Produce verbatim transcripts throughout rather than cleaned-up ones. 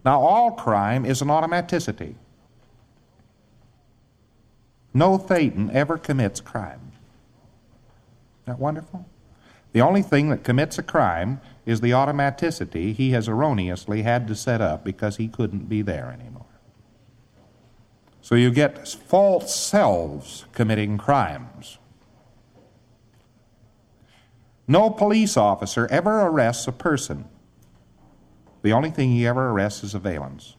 Now, all crime is an automaticity. No Thetan ever commits crime. Isn't that wonderful? The only thing that commits a crime is the automaticity he has erroneously had to set up because he couldn't be there anymore. So you get false selves committing crimes. No police officer ever arrests a person. The only thing he ever arrests is a valence.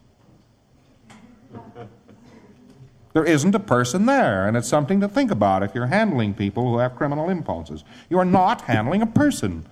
There isn't a person there, and it's something to think about if you're handling people who have criminal impulses. You are not handling a person.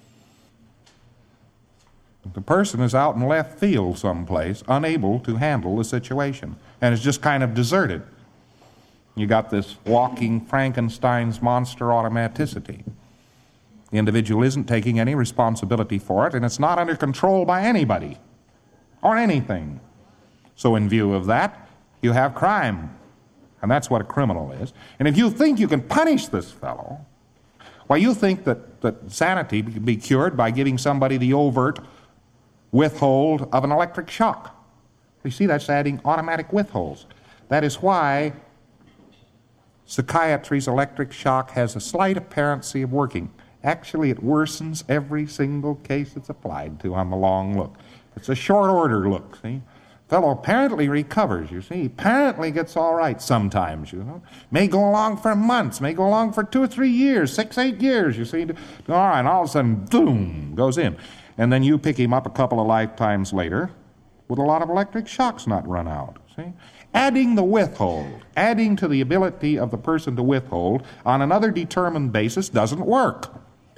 The person is out in left field someplace, unable to handle the situation, and is just kind of deserted. You got this walking Frankenstein's monster automaticity. The individual isn't taking any responsibility for it, and it's not under control by anybody or anything. So in view of that, you have crime, and that's what a criminal is. And if you think you can punish this fellow, why, you think that, that sanity can be cured by giving somebody the overt withhold of an electric shock. You see, that's adding automatic withholds. That is why psychiatry's electric shock has a slight apparency of working. Actually, it worsens every single case it's applied to on the long look. It's a short order look, see? Fellow apparently recovers, you see. Apparently gets all right sometimes, you know. May go along for months, may go along for two or three years, six, eight years, you see. All right, and all of a sudden, boom, goes in. And then you pick him up a couple of lifetimes later with a lot of electric shocks not run out, see. Adding the withhold, adding to the ability of the person to withhold on another determined basis doesn't work.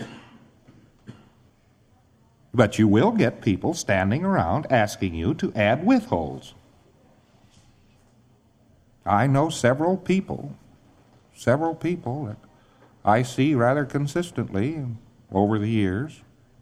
But you will get people standing around asking you to add withholds. I know several people, several people that I see rather consistently over the years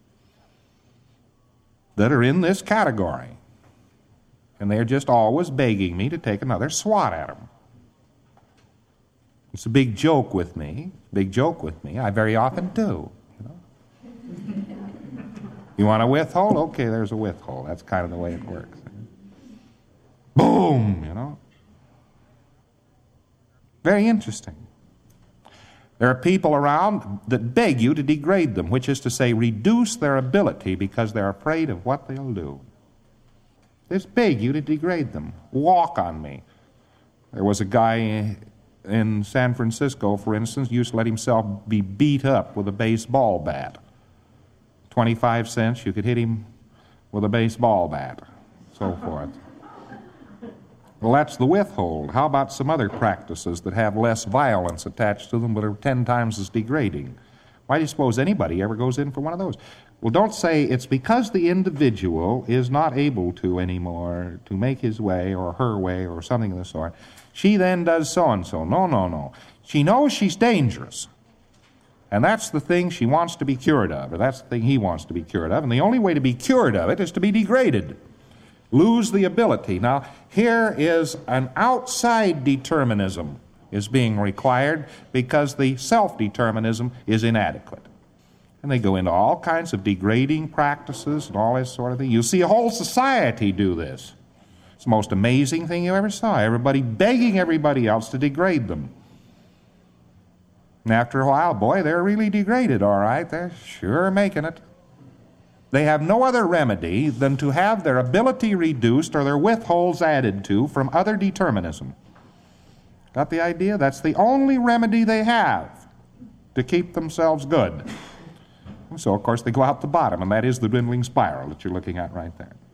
that are in this category. And they're just always begging me to take another swat at them. It's a big joke with me, big joke with me. I very often do, you know. You want a withhold? Okay, there's a withhold. That's kind of the way it works. Boom, you know. Very interesting. There are people around that beg you to degrade them, which is to say, reduce their ability because they're afraid of what they'll do. They just beg you to degrade them. Walk on me. There was a guy in San Francisco, for instance, used to let himself be beat up with a baseball bat. twenty-five cents, you could hit him with a baseball bat, so forth. Well, that's the withhold. How about some other practices that have less violence attached to them but are ten times as degrading? Why do you suppose anybody ever goes in for one of those? Well, don't say it's because the individual is not able to anymore to make his way or her way or something of the sort. She then does so-and-so. No, no, no. She knows she's dangerous. And that's the thing she wants to be cured of, or that's the thing he wants to be cured of. And the only way to be cured of it is to be degraded. Lose the ability. Now, here is an outside determinism is being required because the self-determinism is inadequate. And they go into all kinds of degrading practices and all this sort of thing. You see a whole society do this. It's the most amazing thing you ever saw. Everybody begging everybody else to degrade them. And after a while, boy, they're really degraded, all right. They're sure making it. They have no other remedy than to have their ability reduced or their withholds added to from other determinism. Got the idea? That's the only remedy they have to keep themselves good. So, of course, they go out the bottom, and that is the dwindling spiral that you're looking at right there.